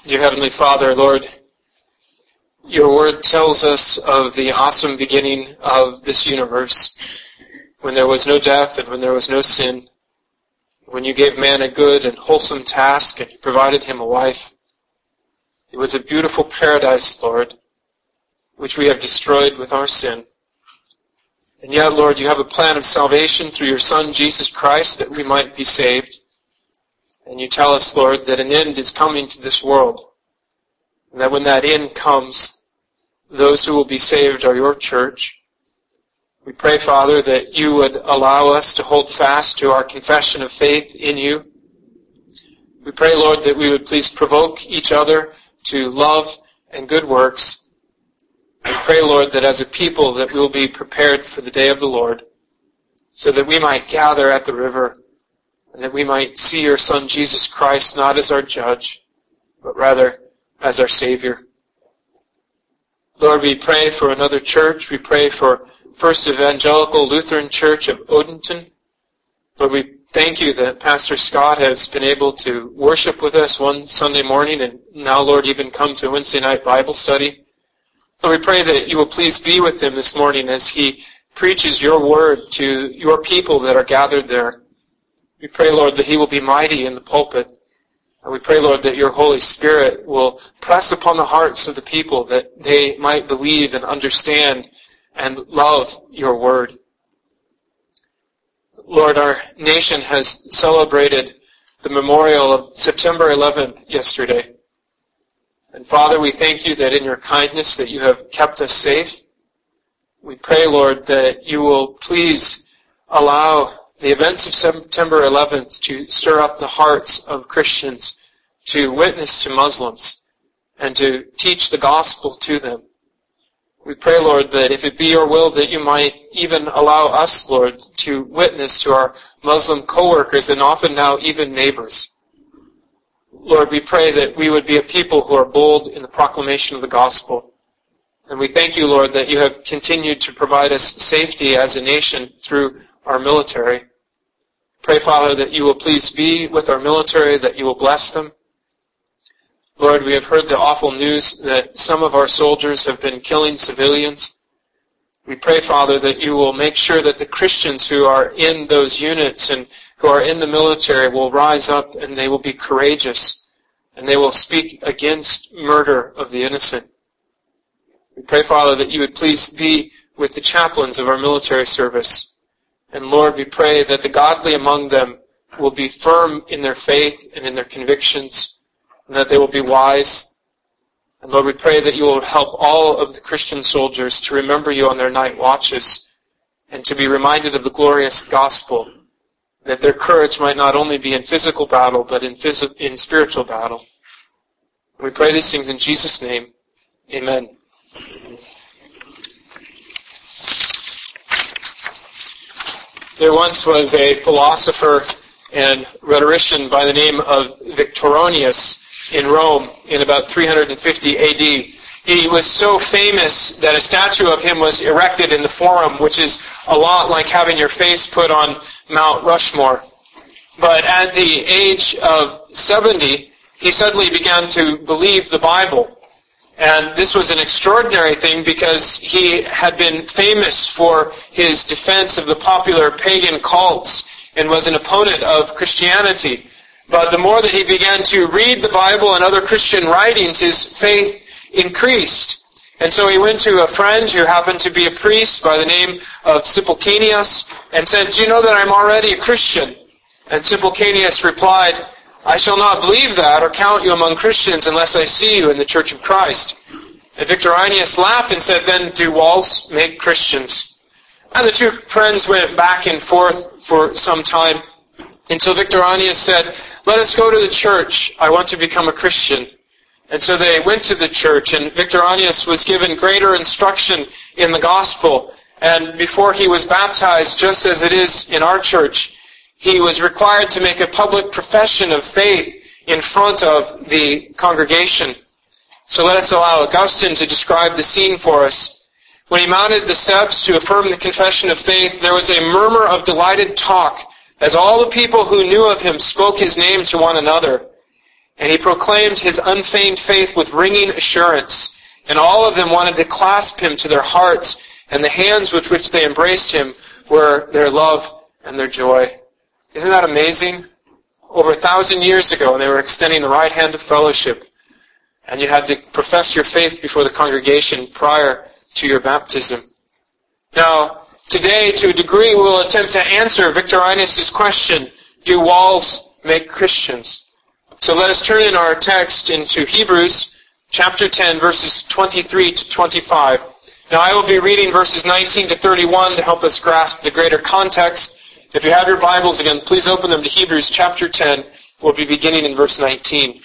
Dear Heavenly Father, Lord, your word tells us of the awesome beginning of this universe, when there was no death and when there was no sin, when you gave man a good and wholesome task and you provided him a wife. It was a beautiful paradise, Lord, which we have destroyed with our sin. And yet, Lord, you have a plan of salvation through your Son, Jesus Christ, that we might be saved. And you tell us, Lord, that an end is coming to this world. And that when that end comes, those who will be saved are your church. We pray, Father, that you would allow us to hold fast to our confession of faith in you. We pray, Lord, that we would please provoke each other to love and good works. We pray, Lord, that as a people that we will be prepared for the day of the Lord, so that we might gather at the river, and that we might see your Son, Jesus Christ, not as our judge, but rather as our Savior. Lord, we pray for another church. We pray for First Evangelical Lutheran Church of Odenton. Lord, we thank you that Pastor Scott has been able to worship with us one Sunday morning, and now, Lord, even come to Wednesday night Bible study. Lord, we pray that you will please be with him this morning as he preaches your word to your people that are gathered there. We pray, Lord, that he will be mighty in the pulpit. And we pray, Lord, that your Holy Spirit will press upon the hearts of the people that they might believe and understand and love your word. Lord, our nation has celebrated the memorial of September 11th yesterday. And Father, we thank you that in your kindness that you have kept us safe. We pray, Lord, that you will please allow the events of September 11th to stir up the hearts of Christians, to witness to Muslims, and to teach the gospel to them. We pray, Lord, that if it be your will that you might even allow us, Lord, to witness to our Muslim co-workers and often now even neighbors. Lord, we pray that we would be a people who are bold in the proclamation of the gospel. And we thank you, Lord, that you have continued to provide us safety as a nation through our military. Pray, Father, that you will please be with our military, that you will bless them. Lord, we have heard the awful news that some of our soldiers have been killing civilians. We pray, Father, that you will make sure that the Christians who are in those units and who are in the military will rise up and they will be courageous and they will speak against murder of the innocent. We pray, Father, that you would please be with the chaplains of our military service. And Lord, we pray that the godly among them will be firm in their faith and in their convictions, and that they will be wise. And Lord, we pray that you will help all of the Christian soldiers to remember you on their night watches and to be reminded of the glorious gospel, that their courage might not only be in physical battle, but in spiritual battle. We pray these things in Jesus' name. Amen. There once was a philosopher and rhetorician by the name of Victoronius in Rome in about 350 A.D. He was so famous that a statue of him was erected in the Forum, which is a lot like having your face put on Mount Rushmore. But at the age of 70, he suddenly began to believe the Bible. And this was an extraordinary thing because he had been famous for his defense of the popular pagan cults and was an opponent of Christianity. But the more that he began to read the Bible and other Christian writings, his faith increased. And so he went to a friend who happened to be a priest by the name of Simplecanius and said, "Do you know that I'm already a Christian?" And Simplecanius replied, "I shall not believe that or count you among Christians unless I see you in the Church of Christ." And Victorinius laughed and said, "Then do walls make Christians?" And the two friends went back and forth for some time until Victorinius said, "Let us go to the church. I want to become a Christian." And so they went to the church, and Victorinius was given greater instruction in the gospel. And before he was baptized, just as it is in our church, he was required to make a public profession of faith in front of the congregation. So let us allow Augustine to describe the scene for us. When he mounted the steps to affirm the confession of faith, there was a murmur of delighted talk as all the people who knew of him spoke his name to one another. And he proclaimed his unfeigned faith with ringing assurance. And all of them wanted to clasp him to their hearts, and the hands with which they embraced him were their love and their joy. Isn't that amazing? Over 1,000 years ago, they were extending the right hand of fellowship, and you had to profess your faith before the congregation prior to your baptism. Now, today, to a degree, we will attempt to answer Victorinus' question, do walls make Christians? So let us turn in our text into Hebrews chapter 10, verses 23 to 25. Now, I will be reading verses 19 to 31 to help us grasp the greater context. If you have your Bibles again, please open them to Hebrews chapter 10. We'll be beginning in verse 19.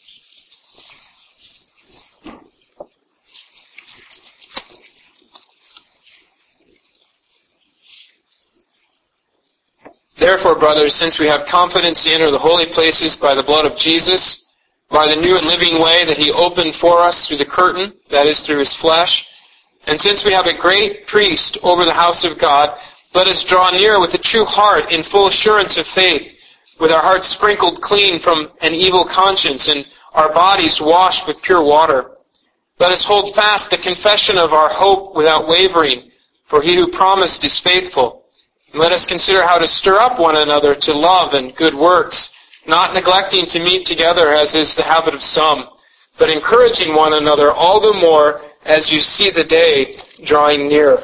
Therefore, brothers, since we have confidence to enter the holy places by the blood of Jesus, by the new and living way that he opened for us through the curtain, that is, through his flesh, and since we have a great priest over the house of God, let us draw near with a true heart in full assurance of faith, with our hearts sprinkled clean from an evil conscience and our bodies washed with pure water. Let us hold fast the confession of our hope without wavering, for he who promised is faithful. And let us consider how to stir up one another to love and good works, not neglecting to meet together as is the habit of some, but encouraging one another all the more as you see the day drawing near.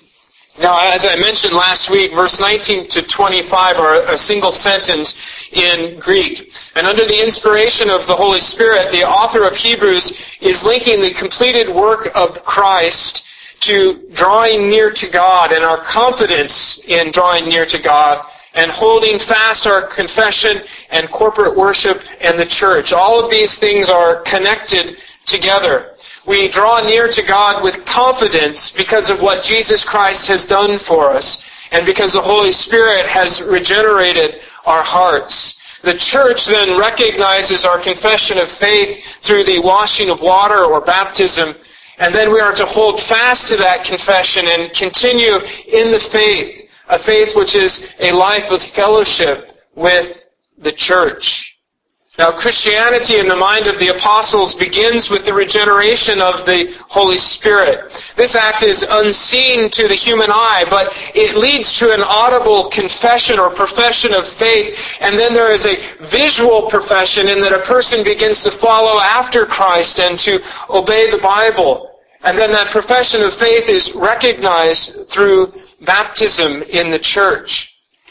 Now, as I mentioned last week, verse 19 to 25 are a single sentence in Greek. And under the inspiration of the Holy Spirit, the author of Hebrews is linking the completed work of Christ to drawing near to God and our confidence in drawing near to God and holding fast our confession and corporate worship and the church. All of these things are connected together. We draw near to God with confidence because of what Jesus Christ has done for us and because the Holy Spirit has regenerated our hearts. The church then recognizes our confession of faith through the washing of water or baptism, and then we are to hold fast to that confession and continue in the faith, a faith which is a life of fellowship with the church. Now, Christianity in the mind of the apostles begins with the regeneration of the Holy Spirit. This act is unseen to the human eye, but it leads to an audible confession or profession of faith, and then there is a visual profession in that a person begins to follow after Christ and to obey the Bible. And then that profession of faith is recognized through baptism in the church.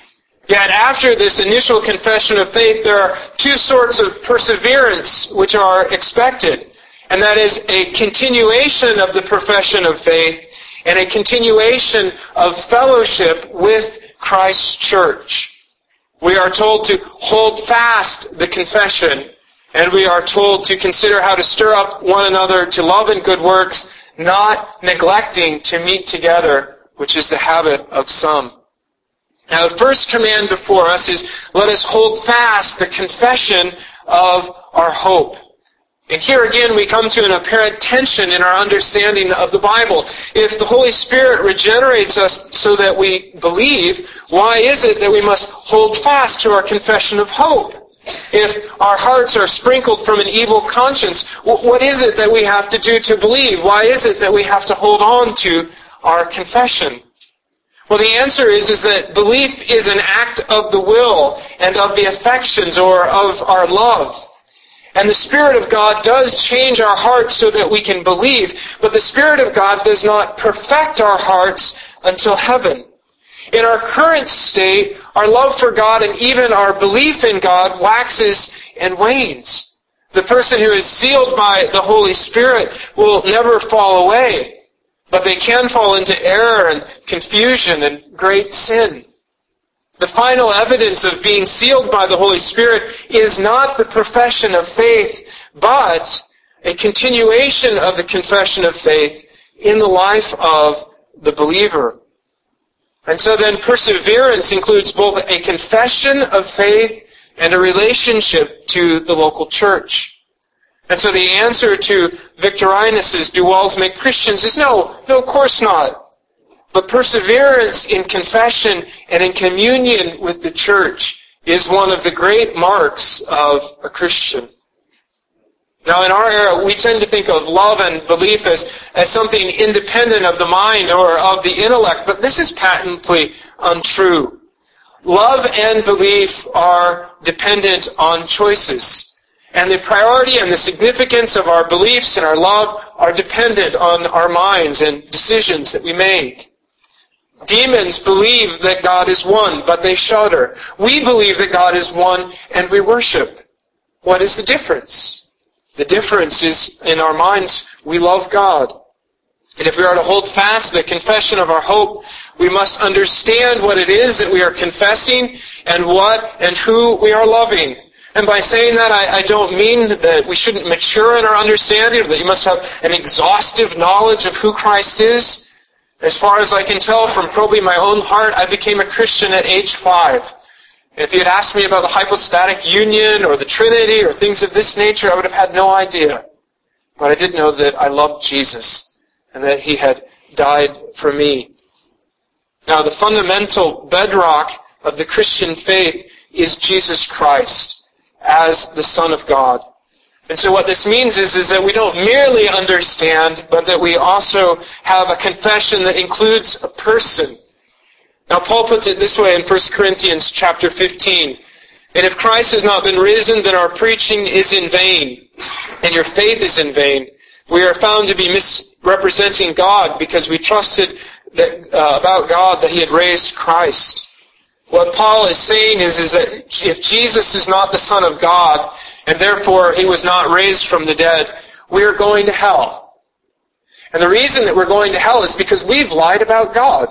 Yet after this initial confession of faith, there are two sorts of perseverance which are expected. And that is a continuation of the profession of faith and a continuation of fellowship with Christ's church. We are told to hold fast the confession, and we are told to consider how to stir up one another to love and good works, not neglecting to meet together, which is the habit of some. Now, the first command before us is, let us hold fast the confession of our hope. And here again we come to an apparent tension in our understanding of the Bible. If the Holy Spirit regenerates us so that we believe, why is it that we must hold fast to our confession of hope? If our hearts are sprinkled from an evil conscience, what is it that we have to do to believe? Why is it that we have to hold on to our confession? Well, the answer is that belief is an act of the will and of the affections or of our love. And the Spirit of God does change our hearts so that we can believe, but the Spirit of God does not perfect our hearts until heaven. In our current state, our love for God and even our belief in God waxes and wanes. The person who is sealed by the Holy Spirit will never fall away. But they can fall into error and confusion and great sin. The final evidence of being sealed by the Holy Spirit is not the profession of faith, but a continuation of the confession of faith in the life of the believer. And so then perseverance includes both a confession of faith and a relationship to the local church. And so the answer to Victorinus' do walls make Christians is no, of course not. But perseverance in confession and in communion with the church is one of the great marks of a Christian. Now, in our era, we tend to think of love and belief as something independent of the mind or of the intellect, but this is patently untrue. Love and belief are dependent on choices. And the priority and the significance of our beliefs and our love are dependent on our minds and decisions that we make. Demons believe that God is one, but they shudder. We believe that God is one, and we worship. What is the difference? The difference is, in our minds, we love God. And if we are to hold fast the confession of our hope, we must understand what it is that we are confessing and what and who we are loving. And by saying that, I don't mean that we shouldn't mature in our understanding, or that you must have an exhaustive knowledge of who Christ is. As far as I can tell from probing my own heart, I became a Christian at age 5. If you had asked me about the hypostatic union or the Trinity or things of this nature, I would have had no idea. But I did know that I loved Jesus and that He had died for me. Now, the fundamental bedrock of the Christian faith is Jesus Christ as the Son of God. And so what this means is that we don't merely understand, but that we also have a confession that includes a person. Now, Paul puts it this way in 1 Corinthians chapter 15. And if Christ has not been risen, then our preaching is in vain, and your faith is in vain. We are found to be misrepresenting God because we trusted that, about God that He had raised Christ. What Paul is saying is that if Jesus is not the Son of God, and therefore He was not raised from the dead, we are going to hell. And the reason that we're going to hell is because we've lied about God.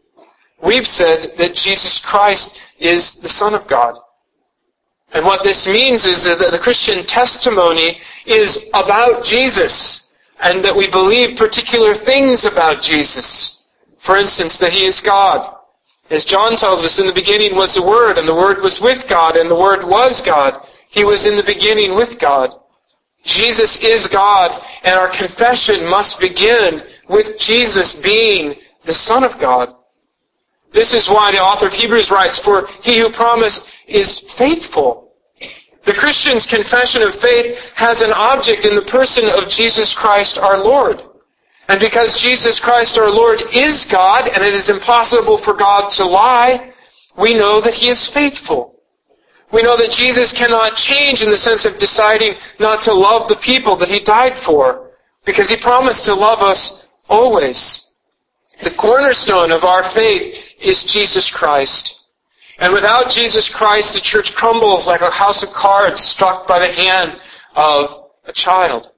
We've said that Jesus Christ is the Son of God. And what this means is that the Christian testimony is about Jesus, and that we believe particular things about Jesus. For instance, that He is God. As John tells us, in the beginning was the Word, and the Word was with God, and the Word was God. He was in the beginning with God. Jesus is God, and our confession must begin with Jesus being the Son of God. This is why the author of Hebrews writes, "For He who promised is faithful." The Christian's confession of faith has an object in the person of Jesus Christ our Lord. And because Jesus Christ our Lord is God, and it is impossible for God to lie, we know that He is faithful. We know that Jesus cannot change in the sense of deciding not to love the people that He died for, because He promised to love us always. The cornerstone of our faith is Jesus Christ. And without Jesus Christ, the church crumbles like a house of cards struck by the hand of a child.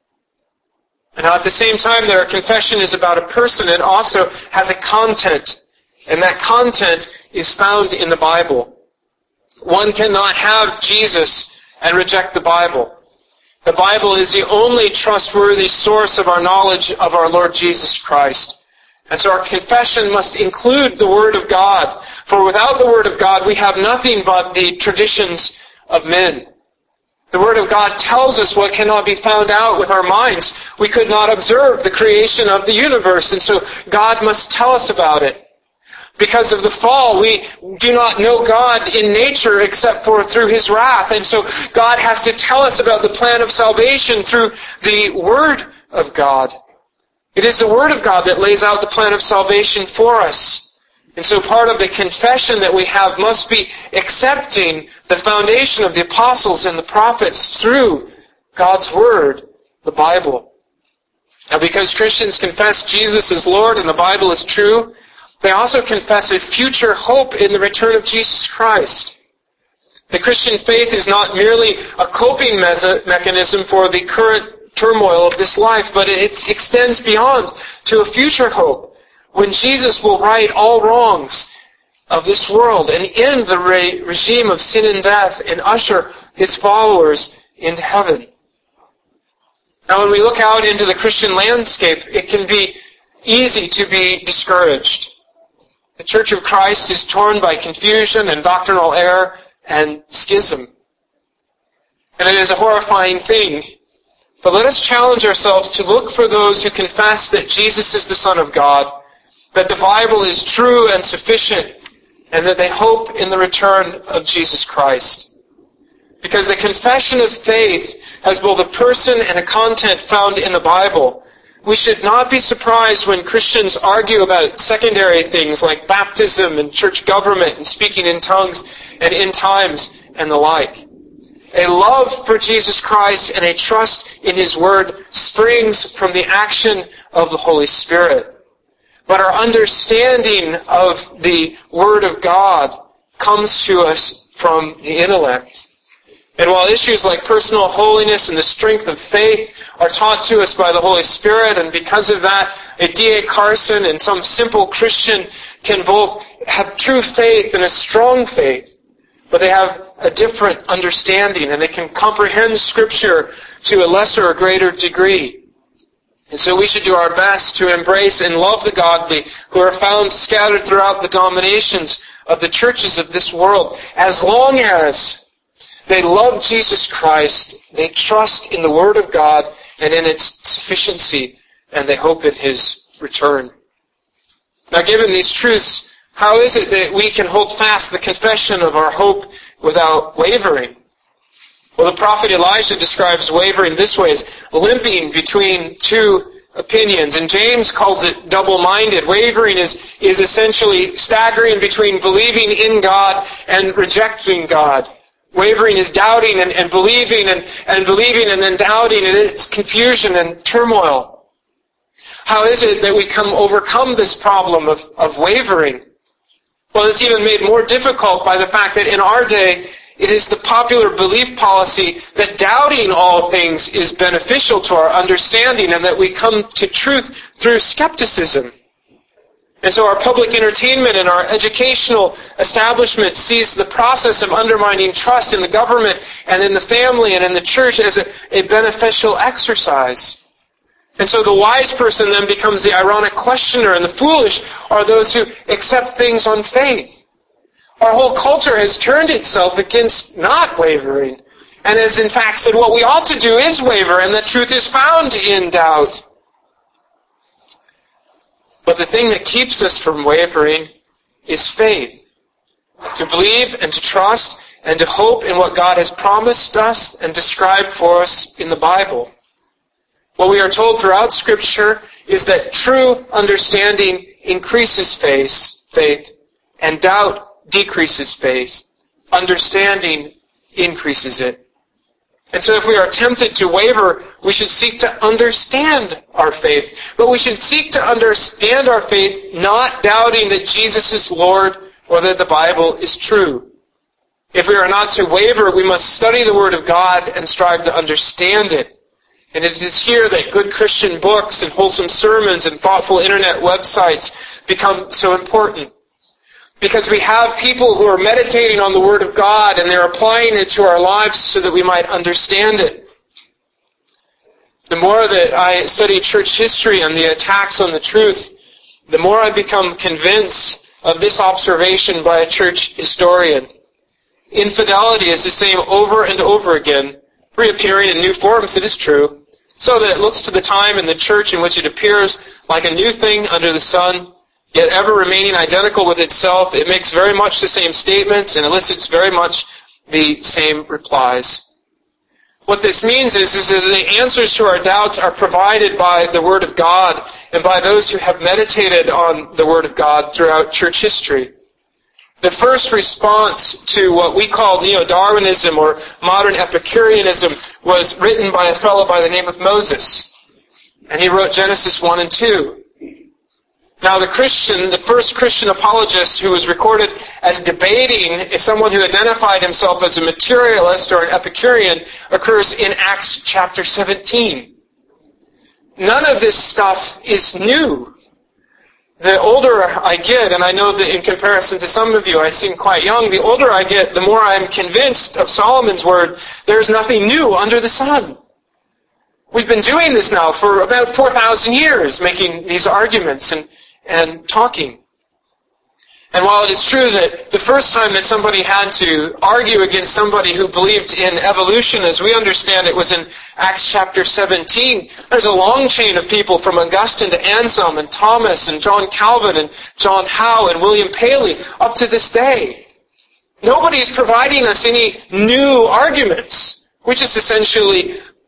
And at the same time, their confession is about a person. It also has a content. And that content is found in the Bible. One cannot have Jesus and reject the Bible. The Bible is the only trustworthy source of our knowledge of our Lord Jesus Christ. And so our confession must include the Word of God. For without the Word of God, we have nothing but the traditions of men. The Word of God tells us what cannot be found out with our minds. We could not observe the creation of the universe, and so God must tell us about it. Because of the fall, we do not know God in nature except for through His wrath. And so God has to tell us about the plan of salvation through the Word of God. It is the Word of God that lays out the plan of salvation for us. And so part of the confession that we have must be accepting the foundation of the apostles and the prophets through God's Word, the Bible. Now, because Christians confess Jesus as Lord and the Bible is true, they also confess a future hope in the return of Jesus Christ. The Christian faith is not merely a coping mechanism for the current turmoil of this life, but it extends beyond to a future hope when Jesus will right all wrongs of this world and end the regime of sin and death and usher His followers into heaven. Now, when we look out into the Christian landscape, it can be easy to be discouraged. The Church of Christ is torn by confusion and doctrinal error and schism. And it is a horrifying thing. But let us challenge ourselves to look for those who confess that Jesus is the Son of God, that the Bible is true and sufficient, and that they hope in the return of Jesus Christ. Because the confession of faith has both a person and a content found in the Bible. We should not be surprised when Christians argue about secondary things like baptism and church government and speaking in tongues and end times and the like. A love for Jesus Christ and a trust in His Word springs from the action of the Holy Spirit. But our understanding of the Word of God comes to us from the intellect. And while issues like personal holiness and the strength of faith are taught to us by the Holy Spirit, and because of that, a D.A. Carson and some simple Christian can both have true faith and a strong faith, but they have a different understanding, and they can comprehend Scripture to a lesser or greater degree. And so we should do our best to embrace and love the godly who are found scattered throughout the dominations of the churches of this world, as long as they love Jesus Christ, they trust in the Word of God and in its sufficiency, and they hope in His return. Now, given these truths, how is it that we can hold fast the confession of our hope without wavering? Well, the prophet Elijah describes wavering this way as limping between two opinions, and James calls it double-minded. Wavering is essentially staggering between believing in God and rejecting God. Wavering is doubting and believing and believing and then doubting, and it's confusion and turmoil. How is it that we overcome this problem of wavering? Well, it's even made more difficult by the fact that in our day, it is the popular belief policy that doubting all things is beneficial to our understanding and that we come to truth through skepticism. And so our public entertainment and our educational establishment sees the process of undermining trust in the government and in the family and in the church as a beneficial exercise. And so the wise person then becomes the ironic questioner, and the foolish are those who accept things on faith. Our whole culture has turned itself against not wavering, and has in fact said what we ought to do is waver, and that truth is found in doubt. But the thing that keeps us from wavering is faith. To believe and to trust and to hope in what God has promised us and described for us in the Bible. What we are told throughout Scripture is that true understanding increases faith, and doubt decreases faith. Understanding increases it. And so if we are tempted to waver, we should seek to understand our faith. But we should seek to understand our faith not doubting that Jesus is Lord or that the Bible is true. If we are not to waver, we must study the Word of God and strive to understand it. And it is here that good Christian books and wholesome sermons and thoughtful internet websites become so important. Because we have people who are meditating on the Word of God and they're applying it to our lives so that we might understand it. The more that I study church history and the attacks on the truth, the more I become convinced of this observation by a church historian. Infidelity is the same over and over again, reappearing in new forms, it is true, so that it looks to the time in the church in which it appears like a new thing under the sun, yet ever remaining identical with itself. It makes very much the same statements and elicits very much the same replies. What this means is that the answers to our doubts are provided by the Word of God and by those who have meditated on the Word of God throughout church history. The first response to what we call neo-Darwinism or modern Epicureanism was written by a fellow by the name of Moses. And he wrote Genesis 1 and 2. Now the first Christian apologist who was recorded as debating someone who identified himself as a materialist or an Epicurean occurs in Acts chapter 17. None of this stuff is new. The older I get, and I know that in comparison to some of you, I seem quite young, the older I get, the more I'm convinced of Solomon's word, there's nothing new under the sun. We've been doing this now for about 4,000 years, making these arguments and talking. And while it is true that the first time that somebody had to argue against somebody who believed in evolution, as we understand it, was in Acts chapter 17, there's a long chain of people from Augustine to Anselm and Thomas and John Calvin and John Howe and William Paley up to this day. Nobody's providing us any new arguments. We just essentially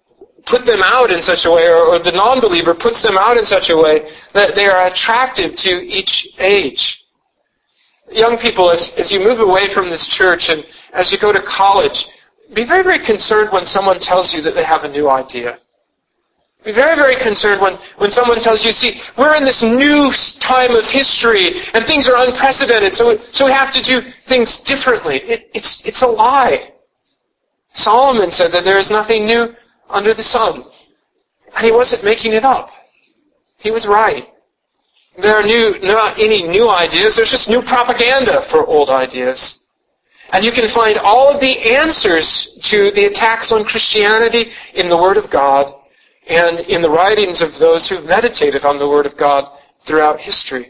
put them out in such a way, or the non-believer puts them out in such a way that they are attractive to each age. Young people, as you move away from this church and as you go to college, be very, very concerned when someone tells you that they have a new idea. Be very, very concerned when someone tells you, see, we're in this new time of history and things are unprecedented, so we have to do things differently. It's a lie. Solomon said that there is nothing new under the sun. And he wasn't making it up. He was right. There are not any new ideas. There's just new propaganda for old ideas. And you can find all of the answers to the attacks on Christianity in the Word of God and in the writings of those who meditated on the Word of God throughout history.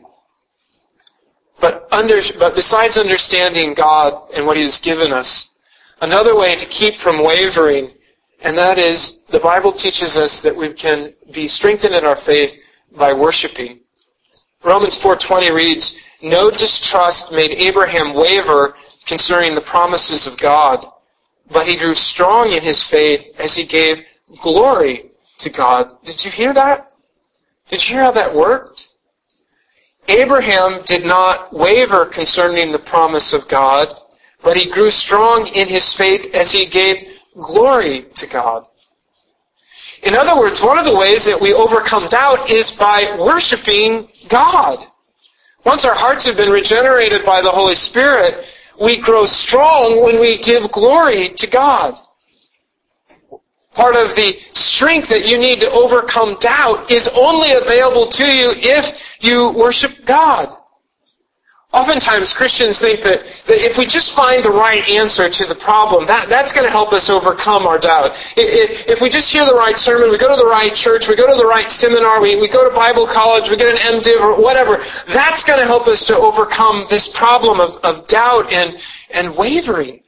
But besides understanding God and what He has given us, another way to keep from wavering, and that is the Bible teaches us that we can be strengthened in our faith by worshiping. Romans 4:20 reads, "No distrust made Abraham waver concerning the promises of God, but he grew strong in his faith as he gave glory to God." Did you hear that? Did you hear how that worked? Abraham did not waver concerning the promise of God, but he grew strong in his faith as he gave glory to God. In other words, one of the ways that we overcome doubt is by worshiping God. Once our hearts have been regenerated by the Holy Spirit, we grow strong when we give glory to God. Part of the strength that you need to overcome doubt is only available to you if you worship God. Oftentimes Christians think that if we just find the right answer to the problem, that's going to help us overcome our doubt. If we just hear the right sermon, we go to the right church, we go to the right seminar, we go to Bible college, we get an MDiv or whatever, that's going to help us to overcome this problem of doubt and wavering.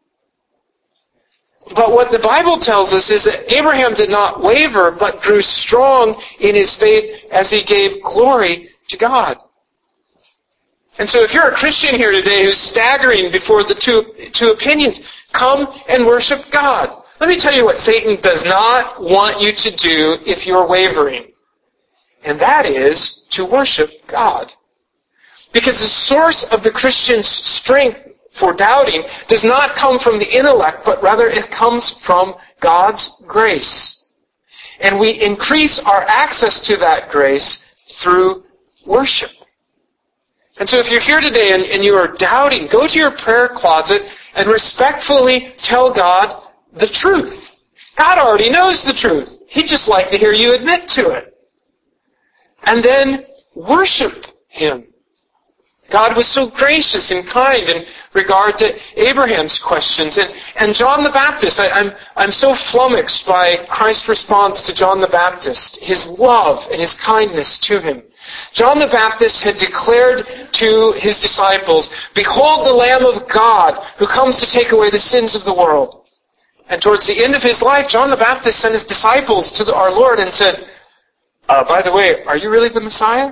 But what the Bible tells us is that Abraham did not waver, but grew strong in his faith as he gave glory to God. And so if you're a Christian here today who's staggering before the two opinions, come and worship God. Let me tell you what Satan does not want you to do if you're wavering. And that is to worship God. Because the source of the Christian's strength for doubting does not come from the intellect, but rather it comes from God's grace. And we increase our access to that grace through worship. And so if you're here today and you are doubting, go to your prayer closet and respectfully tell God the truth. God already knows the truth. He'd just like to hear you admit to it. And then worship Him. God was so gracious and kind in regard to Abraham's questions. And John the Baptist, I'm so flummoxed by Christ's response to John the Baptist, his love and his kindness to him. John the Baptist had declared to his disciples, "Behold the Lamb of God who comes to take away the sins of the world." And towards the end of his life, John the Baptist sent his disciples to our Lord and said, by the way, are you really the Messiah?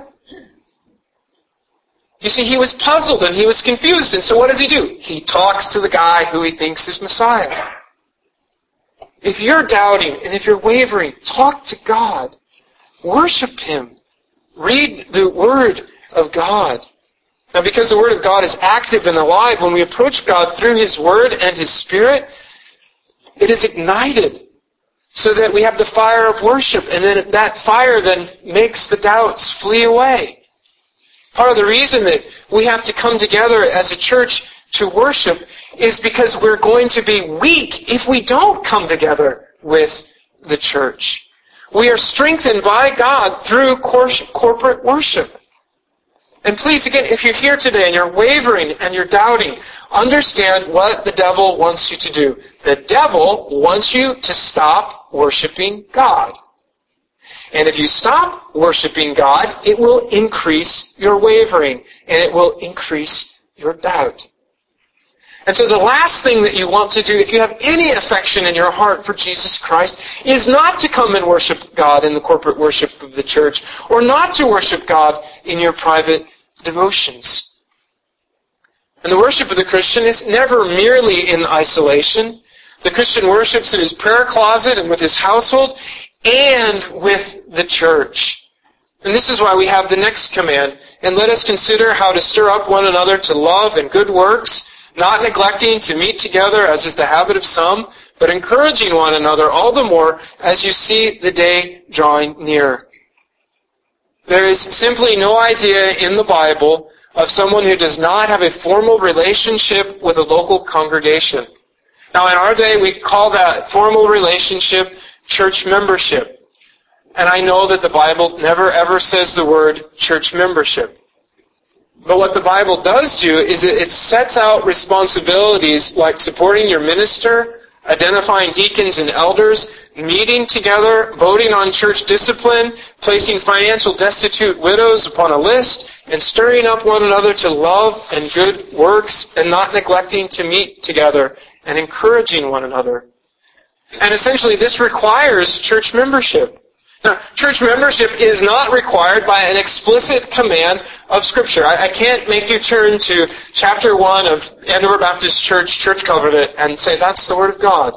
You see, he was puzzled and he was confused. And so what does he do? He talks to the guy who he thinks is Messiah. If you're doubting and if you're wavering, talk to God. Worship Him. Read the Word of God. Now, because the Word of God is active and alive, when we approach God through His Word and His Spirit, it is ignited so that we have the fire of worship, and then that fire then makes the doubts flee away. Part of the reason that we have to come together as a church to worship is because we're going to be weak if we don't come together with the church. We are strengthened by God through corporate worship. And please, again, if you're here today and you're wavering and you're doubting, understand what the devil wants you to do. The devil wants you to stop worshiping God. And if you stop worshiping God, it will increase your wavering and it will increase your doubt. And so the last thing that you want to do, if you have any affection in your heart for Jesus Christ, is not to come and worship God in the corporate worship of the church, or not to worship God in your private devotions. And the worship of the Christian is never merely in isolation. The Christian worships in his prayer closet and with his household and with the church. And this is why we have the next command. And let us consider how to stir up one another to love and good works, not neglecting to meet together as is the habit of some, but encouraging one another all the more as you see the day drawing near. There is simply no idea in the Bible of someone who does not have a formal relationship with a local congregation. Now in our day we call that formal relationship church membership. And I know that the Bible never ever says the word church membership. But what the Bible does do is it sets out responsibilities like supporting your minister, identifying deacons and elders, meeting together, voting on church discipline, placing financial destitute widows upon a list, and stirring up one another to love and good works, and not neglecting to meet together, and encouraging one another. And essentially this requires church membership. Now, church membership is not required by an explicit command of Scripture. I can't make you turn to chapter 1 of Andover Baptist Church Covenant and say that's the Word of God.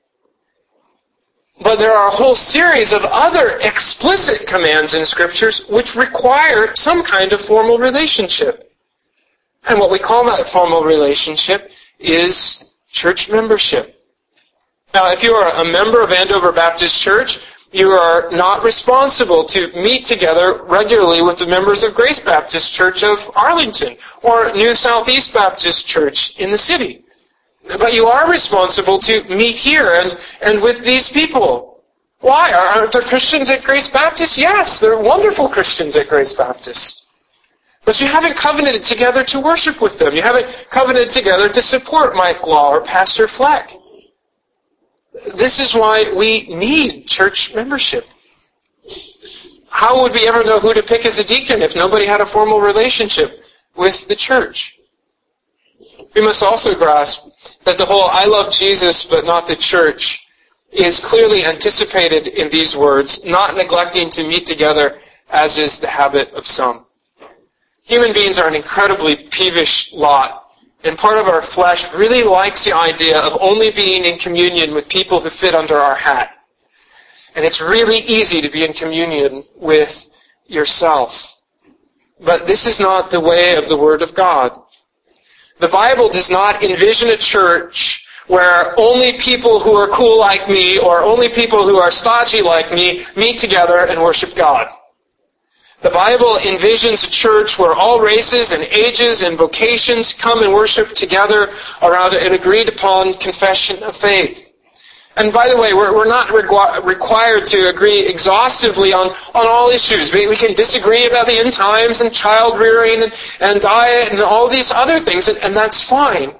But there are a whole series of other explicit commands in Scriptures which require some kind of formal relationship. And what we call that formal relationship is church membership. Now, if you are a member of Andover Baptist Church, you are not responsible to meet together regularly with the members of Grace Baptist Church of Arlington or New Southeast Baptist Church in the city. But you are responsible to meet here and with these people. Why? Aren't there Christians at Grace Baptist? Yes, there are wonderful Christians at Grace Baptist. But you haven't covenanted together to worship with them. You haven't covenanted together to support Mike Law or Pastor Fleck. This is why we need church membership. How would we ever know who to pick as a deacon if nobody had a formal relationship with the church? We must also grasp that the whole I love Jesus but not the church is clearly anticipated in these words, not neglecting to meet together as is the habit of some. Human beings are an incredibly peevish lot. And part of our flesh really likes the idea of only being in communion with people who fit under our hat. And it's really easy to be in communion with yourself. But this is not the way of the Word of God. The Bible does not envision a church where only people who are cool like me or only people who are stodgy like me meet together and worship God. The Bible envisions a church where all races and ages and vocations come and worship together around an agreed upon confession of faith. And by the way, we're not required to agree exhaustively on all issues. We can disagree about the end times and child rearing and diet and all these other things, and that's fine.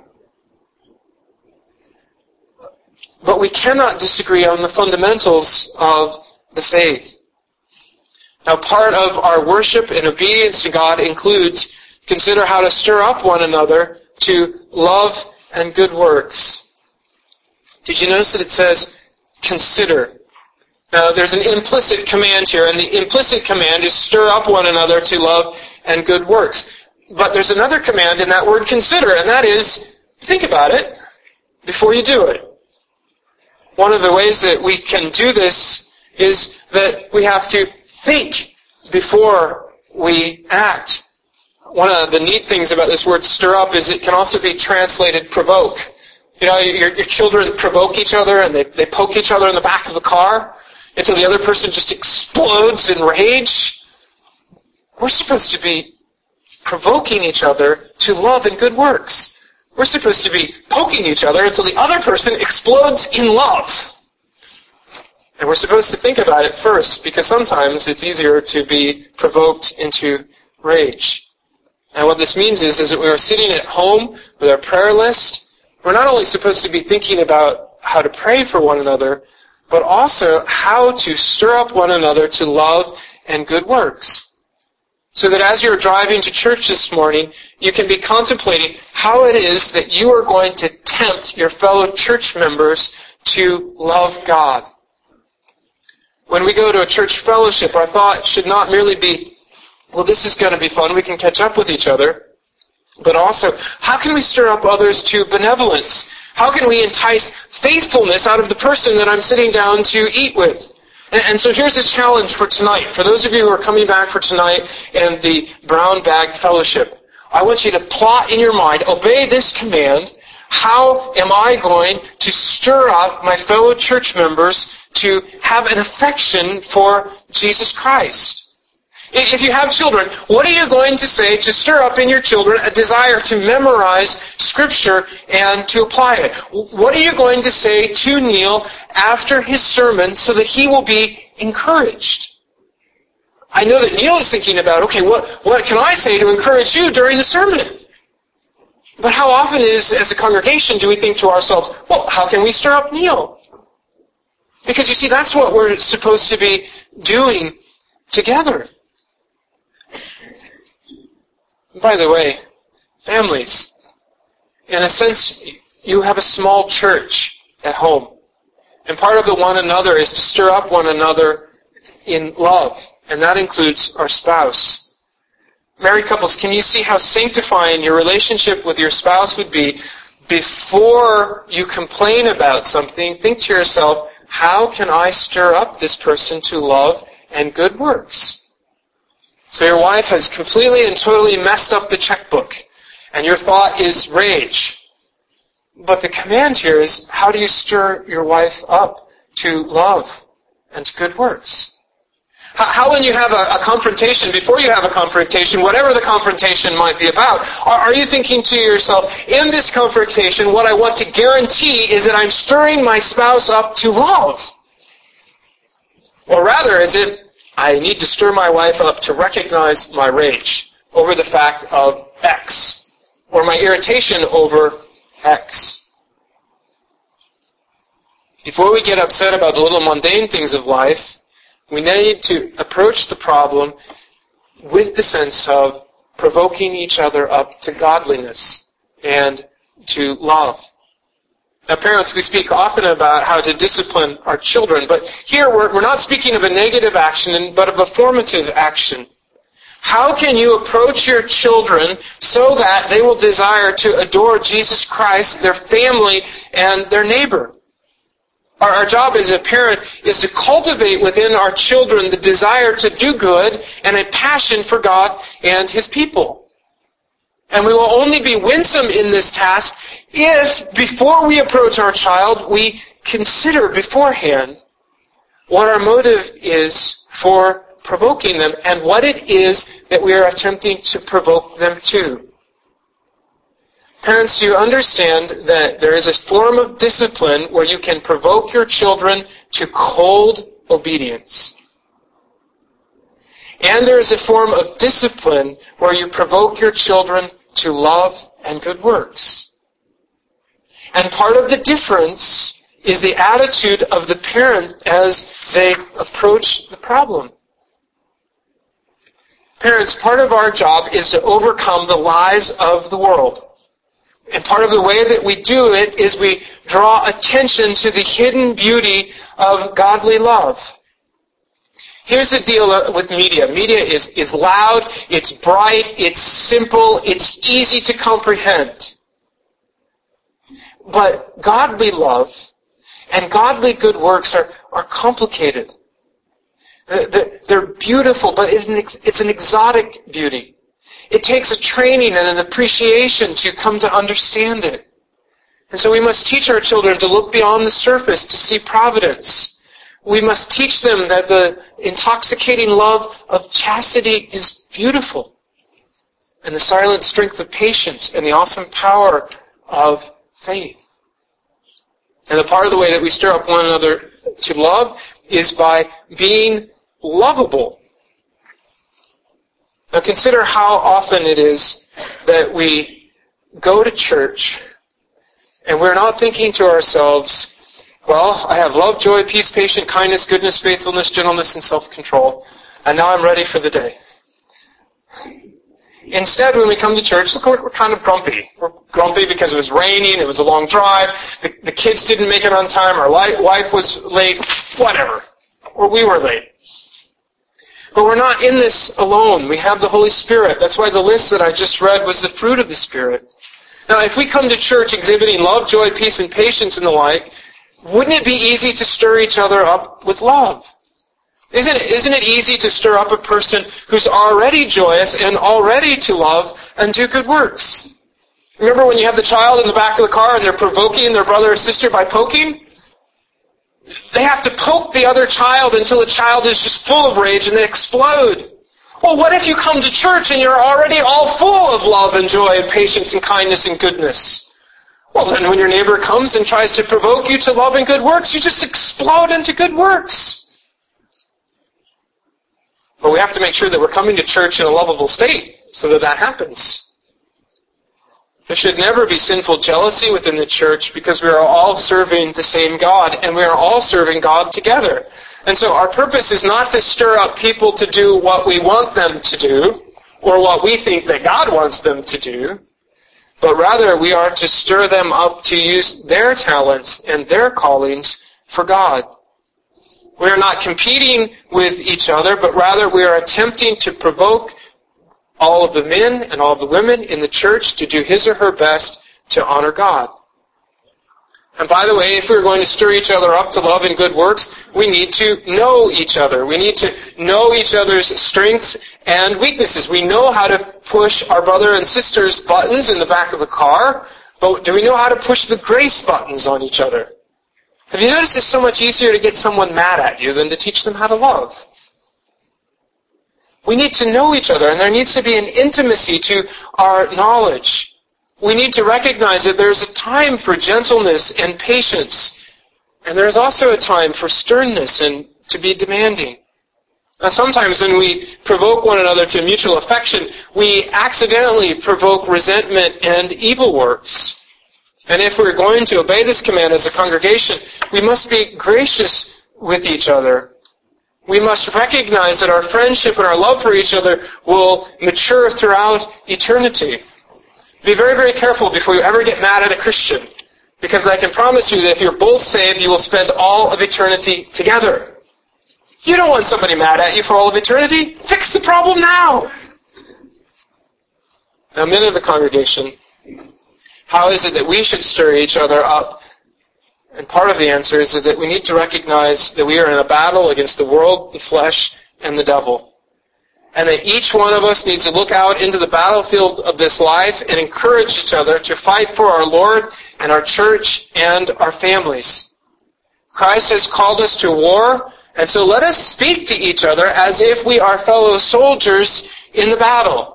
But we cannot disagree on the fundamentals of the faith. Now, part of our worship and obedience to God includes consider how to stir up one another to love and good works. Did you notice that it says consider? Now, there's an implicit command here, and the implicit command is stir up one another to love and good works. But there's another command in that word consider, and that is think about it before you do it. One of the ways that we can do this is that we have to think before we act. One of the neat things about this word stir up is it can also be translated provoke. You know, your children provoke each other and they poke each other in the back of the car until the other person just explodes in rage. We're supposed to be provoking each other to love and good works. We're supposed to be poking each other until the other person explodes in love. And we're supposed to think about it first, because sometimes it's easier to be provoked into rage. And what this means is that we are sitting at home with our prayer list. We're not only supposed to be thinking about how to pray for one another, but also how to stir up one another to love and good works. So that as you're driving to church this morning, you can be contemplating how it is that you are going to tempt your fellow church members to love God. When we go to a church fellowship, our thought should not merely be, well, this is going to be fun, we can catch up with each other, but also, how can we stir up others to benevolence? How can we entice faithfulness out of the person that I'm sitting down to eat with. And so here's a challenge for tonight. For those of you who are coming back for tonight and the brown bag fellowship, I want you to plot in your mind, obey this command. How am I going to stir up my fellow church members to have an affection for Jesus Christ? If you have children, what are you going to say to stir up in your children a desire to memorize Scripture and to apply it? What are you going to say to Neil after his sermon so that he will be encouraged? I know that Neil is thinking about, okay, what can I say to encourage you during the sermon? But how often as a congregation do we think to ourselves, well, how can we stir up Neil? Because you see, that's what we're supposed to be doing together. By the way, families, in a sense, you have a small church at home. And part of the one another is to stir up one another in love. And that includes our spouse. Married couples, can you see how sanctifying your relationship with your spouse would be before you complain about something? Think to yourself, how can I stir up this person to love and good works? So your wife has completely and totally messed up the checkbook, and your thought is rage. But the command here is, how do you stir your wife up to love and to good works? How when you have a confrontation, before you have a confrontation, whatever the confrontation might be about, are you thinking to yourself, in this confrontation, what I want to guarantee is that I'm stirring my spouse up to love? Or rather, is it, I need to stir my wife up to recognize my rage over the fact of X, or my irritation over X. Before we get upset about the little mundane things of life, we need to approach the problem with the sense of provoking each other up to godliness and to love. Now, parents, we speak often about how to discipline our children, but here we're not speaking of a negative action, but of a formative action. How can you approach your children so that they will desire to adore Jesus Christ, their family, and their neighbor? Our job as a parent is to cultivate within our children the desire to do good and a passion for God and His people. And we will only be winsome in this task if, before we approach our child, we consider beforehand what our motive is for provoking them and what it is that we are attempting to provoke them to. Parents, do you understand that there is a form of discipline where you can provoke your children to cold obedience? And there is a form of discipline where you provoke your children to love and good works. And part of the difference is the attitude of the parent as they approach the problem. Parents, part of our job is to overcome the lies of the world. And part of the way that we do it is we draw attention to the hidden beauty of godly love. Here's the deal with media. Media is loud, it's bright, it's simple, it's easy to comprehend. But godly love and godly good works are complicated. They're beautiful, but it's an exotic beauty. It takes a training and an appreciation to come to understand it. And so we must teach our children to look beyond the surface, to see providence. We must teach them that the intoxicating love of chastity is beautiful, and the silent strength of patience, and the awesome power of faith. And the part of the way that we stir up one another to love is by being lovable. Now consider how often it is that we go to church and we're not thinking to ourselves, well, I have love, joy, peace, patience, kindness, goodness, faithfulness, gentleness, and self-control, and now I'm ready for the day. Instead, when we come to church, look, we're kind of grumpy. We're grumpy because it was raining, it was a long drive, the kids didn't make it on time, our wife was late, whatever. Or we were late. But we're not in this alone. We have the Holy Spirit. That's why the list that I just read was the fruit of the Spirit. Now, if we come to church exhibiting love, joy, peace, and patience and the like, wouldn't it be easy to stir each other up with love? Isn't it easy to stir up a person who's already joyous and already to love and do good works? Remember when you have the child in the back of the car and they're provoking their brother or sister by poking? They have to poke the other child until the child is just full of rage and they explode. Well, what if you come to church and you're already all full of love and joy and patience and kindness and goodness? Well, then when your neighbor comes and tries to provoke you to love and good works, you just explode into good works. But we have to make sure that we're coming to church in a lovable state so that that happens. There should never be sinful jealousy within the church because we are all serving the same God and we are all serving God together. And so our purpose is not to stir up people to do what we want them to do or what we think that God wants them to do, but rather we are to stir them up to use their talents and their callings for God. We are not competing with each other, but rather we are attempting to provoke all of the men and all of the women in the church to do his or her best to honor God. And by the way, if we're going to stir each other up to love and good works, we need to know each other. We need to know each other's strengths and weaknesses. We know how to push our brother and sister's buttons in the back of the car, but do we know how to push the grace buttons on each other? Have you noticed it's so much easier to get someone mad at you than to teach them how to love? We need to know each other, and there needs to be an intimacy to our knowledge. We need to recognize that there's a time for gentleness and patience, and there's also a time for sternness and to be demanding. Now sometimes when we provoke one another to mutual affection, we accidentally provoke resentment and evil works. And if we're going to obey this command as a congregation, we must be gracious with each other. We must recognize that our friendship and our love for each other will mature throughout eternity. Be very, very careful before you ever get mad at a Christian, because I can promise you that if you're both saved, you will spend all of eternity together. You don't want somebody mad at you for all of eternity. Fix the problem now. Now, men of the congregation, how is it that we should stir each other up? And part of the answer is that we need to recognize that we are in a battle against the world, the flesh, and the devil. And that each one of us needs to look out into the battlefield of this life and encourage each other to fight for our Lord and our church and our families. Christ has called us to war, and so let us speak to each other as if we are fellow soldiers in the battle.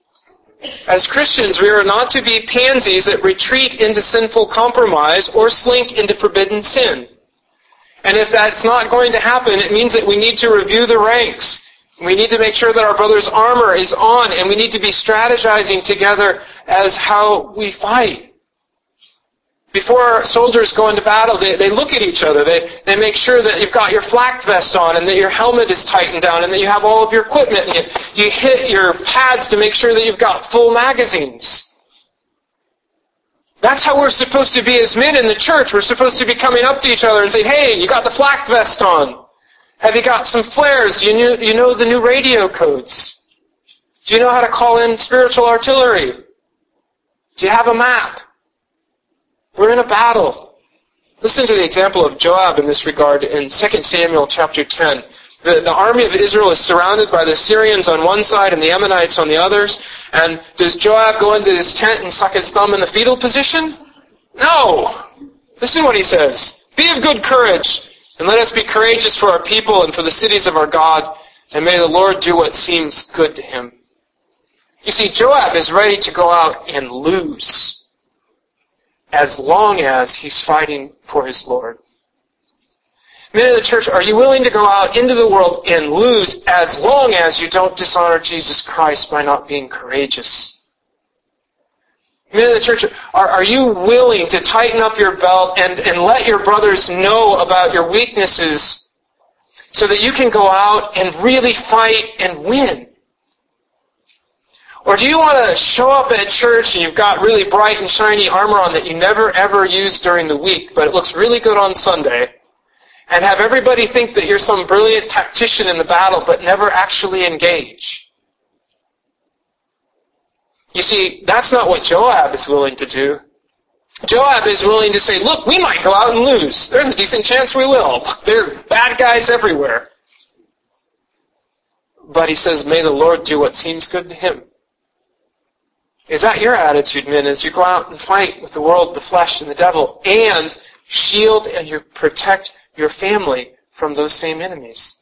As Christians, we are not to be pansies that retreat into sinful compromise or slink into forbidden sin. And if that's not going to happen, it means that we need to review the ranks. We need to make sure that our brother's armor is on, and we need to be strategizing together as how we fight. Before soldiers go into battle, they look at each other. They make sure that you've got your flak vest on and that your helmet is tightened down and that you have all of your equipment. And you hit your pads to make sure that you've got full magazines. That's how we're supposed to be as men in the church. We're supposed to be coming up to each other and saying, hey, you got the flak vest on. Have you got some flares? Do you know the new radio codes? Do you know how to call in spiritual artillery? Do you have a map? We're in a battle. Listen to the example of Joab in this regard in 2 Samuel chapter 10. The army of Israel is surrounded by the Syrians on one side and the Ammonites on the others. And does Joab go into his tent and suck his thumb in the fetal position? No! Listen to what he says. Be of good courage, and let us be courageous for our people and for the cities of our God, and may the Lord do what seems good to him. You see, Joab is ready to go out and lose, as long as he's fighting for his Lord. Men of the church, are you willing to go out into the world and lose as long as you don't dishonor Jesus Christ by not being courageous? Men of the church, are you willing to tighten up your belt and let your brothers know about your weaknesses so that you can go out and really fight and win? Or do you want to show up at church and you've got really bright and shiny armor on that you never ever use during the week, but it looks really good on Sunday, and have everybody think that you're some brilliant tactician in the battle but never actually engage? You see, that's not what Joab is willing to do. Joab is willing to say, look, we might go out and lose. There's a decent chance we will. There are bad guys everywhere. But he says, may the Lord do what seems good to him. Is that your attitude, men, as you go out and fight with the world, the flesh, and the devil, and shield and you protect your family from those same enemies?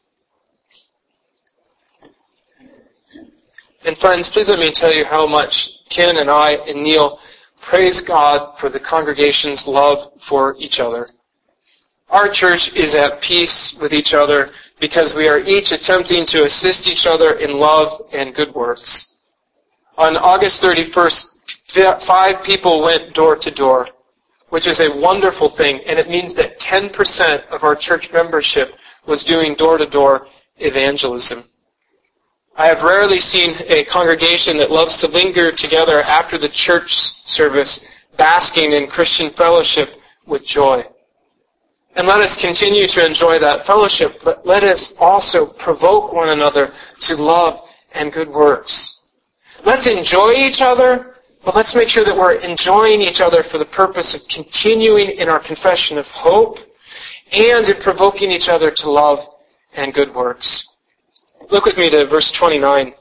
And friends, please let me tell you how much Ken and I and Neil praise God for the congregation's love for each other. Our church is at peace with each other because we are each attempting to assist each other in love and good works. On August 31st, 5 people went door to door, which is a wonderful thing, and it means that 10% of our church membership was doing door-to-door evangelism. I have rarely seen a congregation that loves to linger together after the church service, basking in Christian fellowship with joy. And let us continue to enjoy that fellowship, but let us also provoke one another to love and good works. Let's enjoy each other, but let's make sure that we're enjoying each other for the purpose of continuing in our confession of hope and in provoking each other to love and good works. Look with me to verse 29.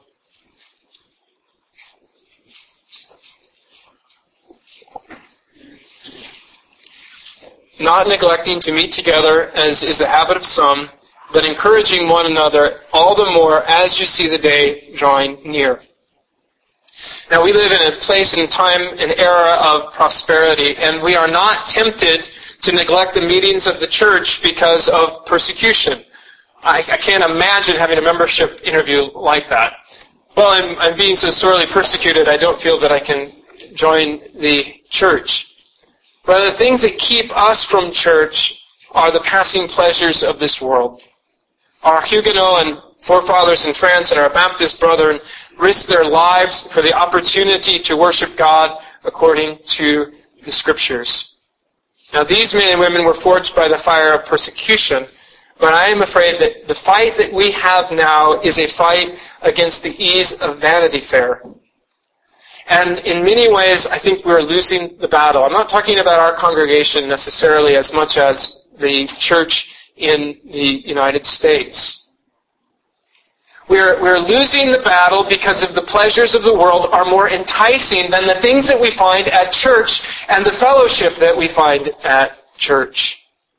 Not neglecting to meet together, as is the habit of some, but encouraging one another all the more as you see the day drawing near. Now, we live in a place and time, an era of prosperity, and we are not tempted to neglect the meetings of the church because of persecution. I can't imagine having a membership interview like that. Well, I'm being so sorely persecuted, I don't feel that I can join the church. But the things that keep us from church are the passing pleasures of this world. Our Huguenot and forefathers in France and our Baptist brethren risked their lives for the opportunity to worship God according to the Scriptures. Now, these men and women were forged by the fire of persecution, but I am afraid that the fight that we have now is a fight against the ease of Vanity Fair. And in many ways, I think we're losing the battle. I'm not talking about our congregation necessarily as much as the church in the United States. We're losing the battle because of the pleasures of the world are more enticing than the things that we find at church and the fellowship that we find at church.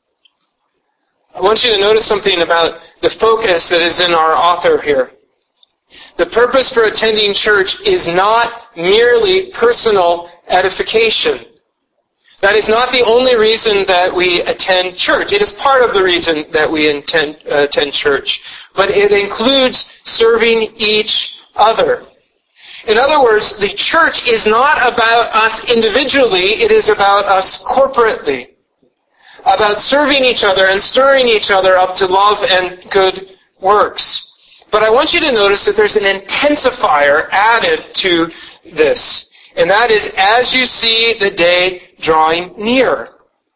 I want you to notice something about the focus that is in our author here. The purpose for attending church is not merely personal edification. That is not the only reason that we attend church. It is part of the reason that we attend church. But it includes serving each other. In other words, the church is not about us individually, it is about us corporately. About serving each other and stirring each other up to love and good works. But I want you to notice that there's an intensifier added to this. And that is, as you see the day drawing near.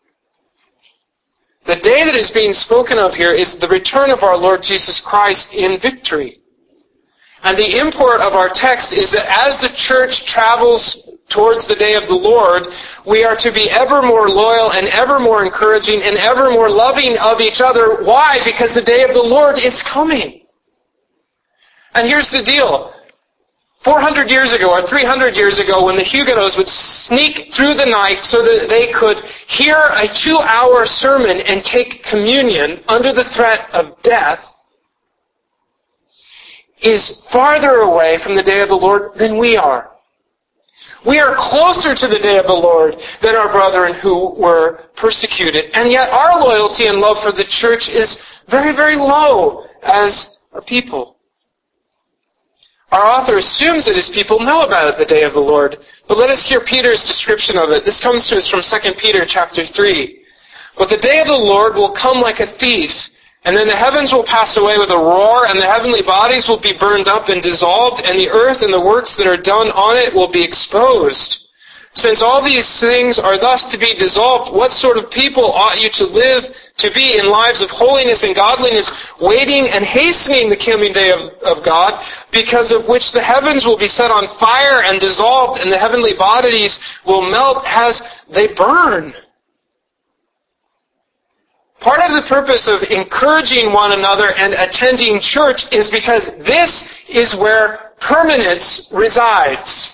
The day that is being spoken of here is the return of our Lord Jesus Christ in victory. And the import of our text is that as the church travels towards the day of the Lord, we are to be ever more loyal and ever more encouraging and ever more loving of each other. Why? Because the day of the Lord is coming. And here's the deal. 400 years ago or 300 years ago, when the Huguenots would sneak through the night so that they could hear a 2-hour sermon and take communion under the threat of death, is farther away from the day of the Lord than we are. We are closer to the day of the Lord than our brethren who were persecuted. And yet our loyalty and love for the church is very, very low as a people. Our author assumes that his people know about the day of the Lord. But let us hear Peter's description of it. This comes to us from 2 Peter chapter 3. But the day of the Lord will come like a thief, and then the heavens will pass away with a roar, and the heavenly bodies will be burned up and dissolved, and the earth and the works that are done on it will be exposed. since all these things are thus to be dissolved, what sort of people ought you to live to be in lives of holiness and godliness, waiting and hastening the coming day of God, because of which the heavens will be set on fire and dissolved, and the heavenly bodies will melt as they burn? Part of the purpose of encouraging one another and attending church is because this is where permanence resides.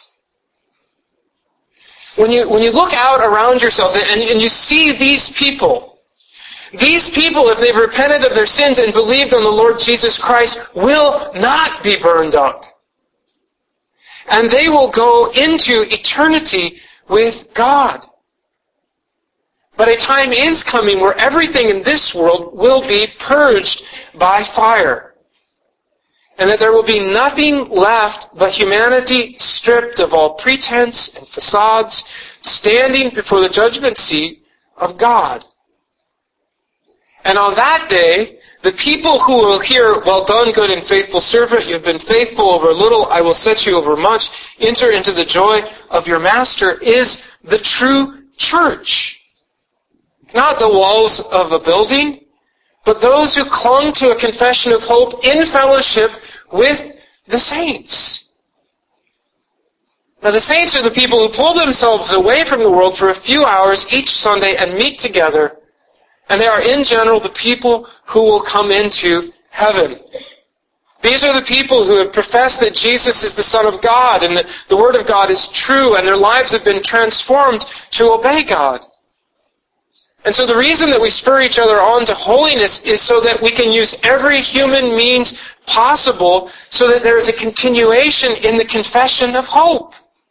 When you look out around yourselves and you see these people, if they've repented of their sins and believed on the Lord Jesus Christ, will not be burned up. And they will go into eternity with God. But a time is coming where everything in this world will be purged by fire. And that there will be nothing left but humanity stripped of all pretense and facades, standing before the judgment seat of God. And on that day, the people who will hear, "Well done, good and faithful servant, you have been faithful over little, I will set you over much, enter into the joy of your master," is the true church. Not the walls of a building, but those who clung to a confession of hope in fellowship with the saints. Now, the saints are the people who pull themselves away from the world for a few hours each Sunday and meet together. And they are, in general, the people who will come into heaven. These are the people who have professed that Jesus is the Son of God and that the Word of God is true, and their lives have been transformed to obey God. And so the reason that we spur each other on to holiness is so that we can use every human means possible so that there is a continuation in the confession of hope.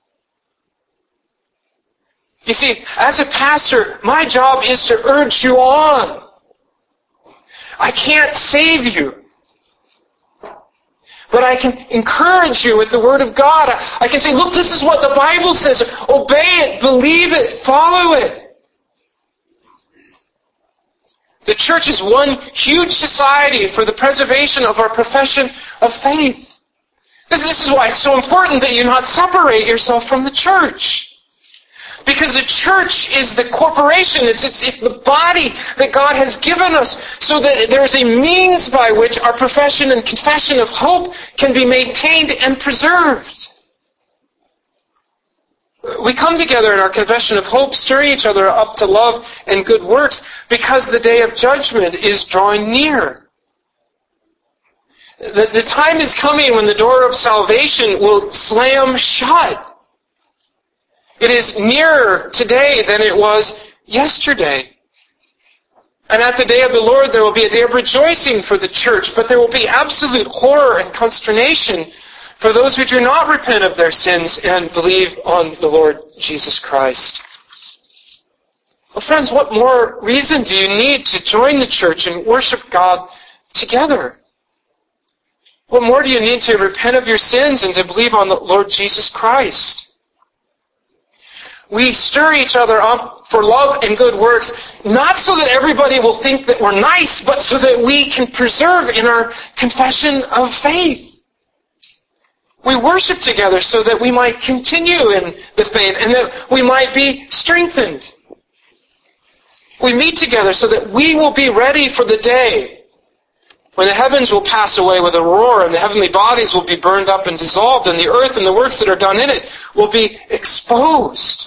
You see, as a pastor, my job is to urge you on. I can't save you. But I can encourage you with the Word of God. I can say, look, this is what the Bible says. Obey it, believe it, follow it. The church is one huge society for the preservation of our profession of faith. This is why it's so important that you not separate yourself from the church. Because the church is the corporation, it's the body that God has given us, so that there is a means by which our profession and confession of hope can be maintained and preserved. We come together in our confession of hope, stirring each other up to love and good works, because the day of judgment is drawing near. The time is coming when the door of salvation will slam shut. It is nearer today than it was yesterday. And at the day of the Lord, there will be a day of rejoicing for the church, but there will be absolute horror and consternation for those who do not repent of their sins and believe on the Lord Jesus Christ. Well, friends, what more reason do you need to join the church and worship God together? What more do you need to repent of your sins and to believe on the Lord Jesus Christ? We stir each other up for love and good works, not so that everybody will think that we're nice, but so that we can preserve in our confession of faith. We worship together so that we might continue in the faith and that we might be strengthened. We meet together so that we will be ready for the day when the heavens will pass away with a roar and the heavenly bodies will be burned up and dissolved, and the earth and the works that are done in it will be exposed.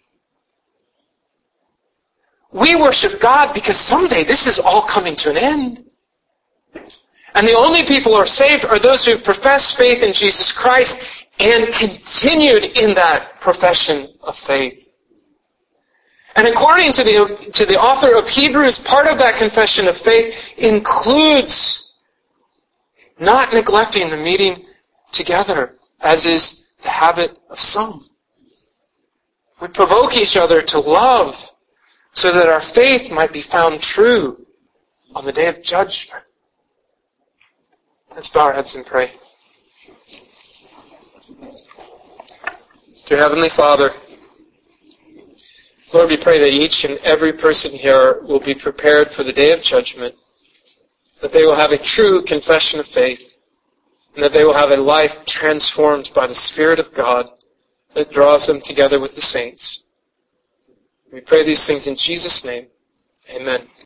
We worship God because someday this is all coming to an end. And the only people who are saved are those who have professed faith in Jesus Christ and continued in that profession of faith. And according to the author of Hebrews, part of that confession of faith includes not neglecting the meeting together, as is the habit of some. We provoke each other to love so that our faith might be found true on the day of judgment. Let's bow our heads and pray. Dear Heavenly Father, Lord, we pray that each and every person here will be prepared for the day of judgment, that they will have a true confession of faith, and that they will have a life transformed by the Spirit of God that draws them together with the saints. We pray these things in Jesus' name. Amen.